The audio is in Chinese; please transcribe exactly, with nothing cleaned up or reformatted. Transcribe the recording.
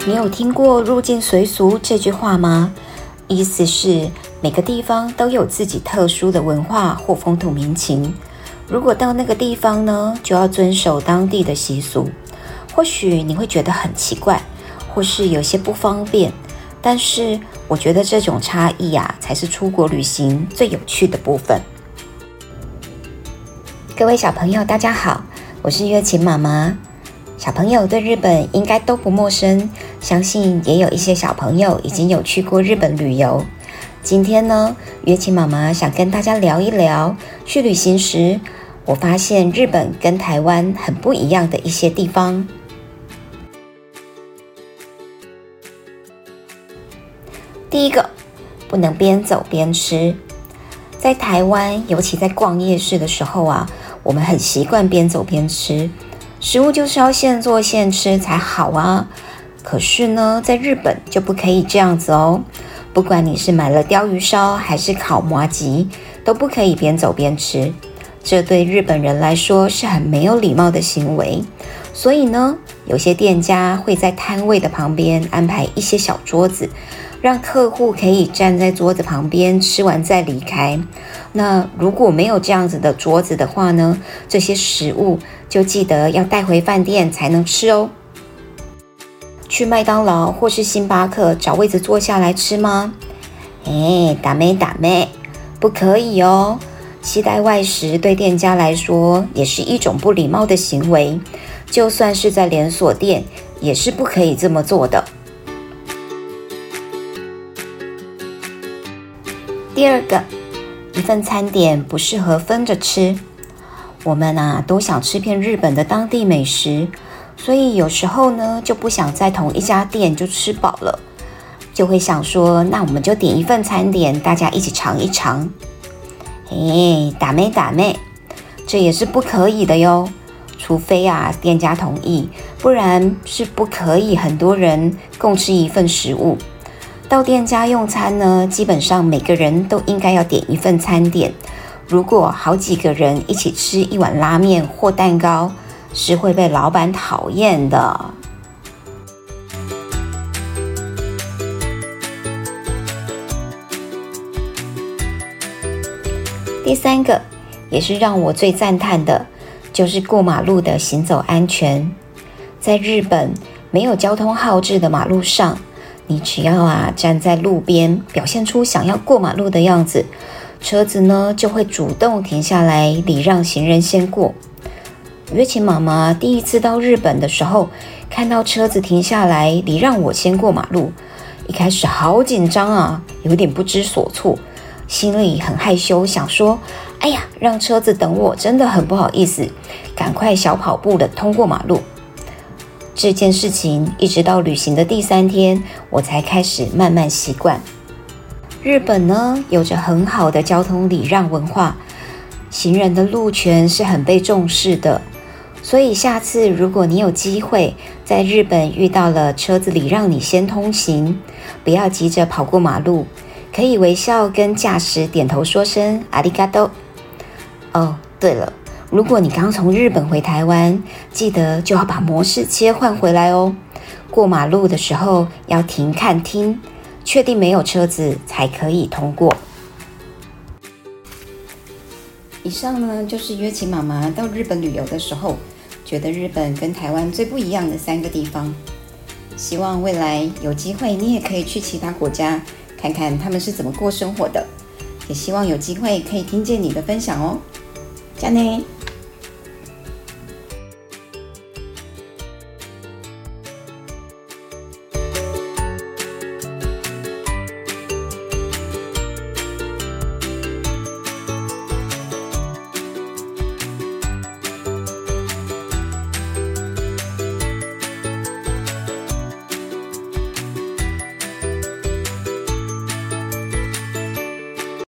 你有听过入境随俗这句话吗？意思是每个地方都有自己特殊的文化或风土民情，如果到那个地方呢，就要遵守当地的习俗。或许你会觉得很奇怪，或是有些不方便，但是我觉得这种差异啊，才是出国旅行最有趣的部分。各位小朋友大家好，我是月琴妈妈。小朋友对日本应该都不陌生，相信也有一些小朋友已经有去过日本旅游。今天呢，月琴妈妈想跟大家聊一聊去旅行时，我发现日本跟台湾很不一样的一些地方。第一个，不能边走边吃。在台湾，尤其在逛夜市的时候啊，我们很习惯边走边吃，食物就是要现做现吃才好啊。可是呢，在日本就不可以这样子哦。不管你是买了鲷鱼烧还是烤麻糬，都不可以边走边吃。这对日本人来说是很没有礼貌的行为。所以呢，有些店家会在摊位的旁边安排一些小桌子，让客户可以站在桌子旁边吃完再离开。那如果没有这样子的桌子的话呢，这些食物就记得要带回饭店才能吃哦。去麦当劳或是星巴克找位子坐下来吃吗？哎，打妹打妹，不可以哦。携带外食对店家来说也是一种不礼貌的行为，就算是在连锁店也是不可以这么做的。第二个，一份餐点不适合分着吃。我们啊都想吃遍日本的当地美食，所以有时候呢就不想在同一家店就吃饱了，就会想说，那我们就点一份餐点，大家一起尝一尝。哎，打妹打妹，这也是不可以的哟。除非啊店家同意，不然是不可以很多人共吃一份食物。到店家用餐呢，基本上每个人都应该要点一份餐点。如果好几个人一起吃一碗拉面或蛋糕，是会被老板讨厌的。第三个，也是让我最赞叹的，就是过马路的行走安全。在日本，没有交通号志的马路上，你只要啊站在路边，表现出想要过马路的样子，车子呢就会主动停下来礼让行人先过。月琴妈妈第一次到日本的时候，看到车子停下来礼让我先过马路，一开始好紧张啊，有点不知所措，心里很害羞，想说哎呀，让车子等我真的很不好意思，赶快小跑步的通过马路。这件事情一直到旅行的第三天，我才开始慢慢习惯。日本呢，有着很好的交通礼让文化，行人的路权是很被重视的。所以下次如果你有机会在日本遇到了车子礼让你先通行，不要急着跑过马路，可以微笑跟驾驶点头说声ありがとう。哦，对了，如果你刚从日本回台湾，记得就要把模式切换回来哦。过马路的时候要停看听，确定没有车子才可以通过。以上呢，就是约琴妈妈到日本旅游的时候，觉得日本跟台湾最不一样的三个地方。希望未来有机会你也可以去其他国家，看看他们是怎么过生活的。也希望有机会可以听见你的分享哦。じゃあね。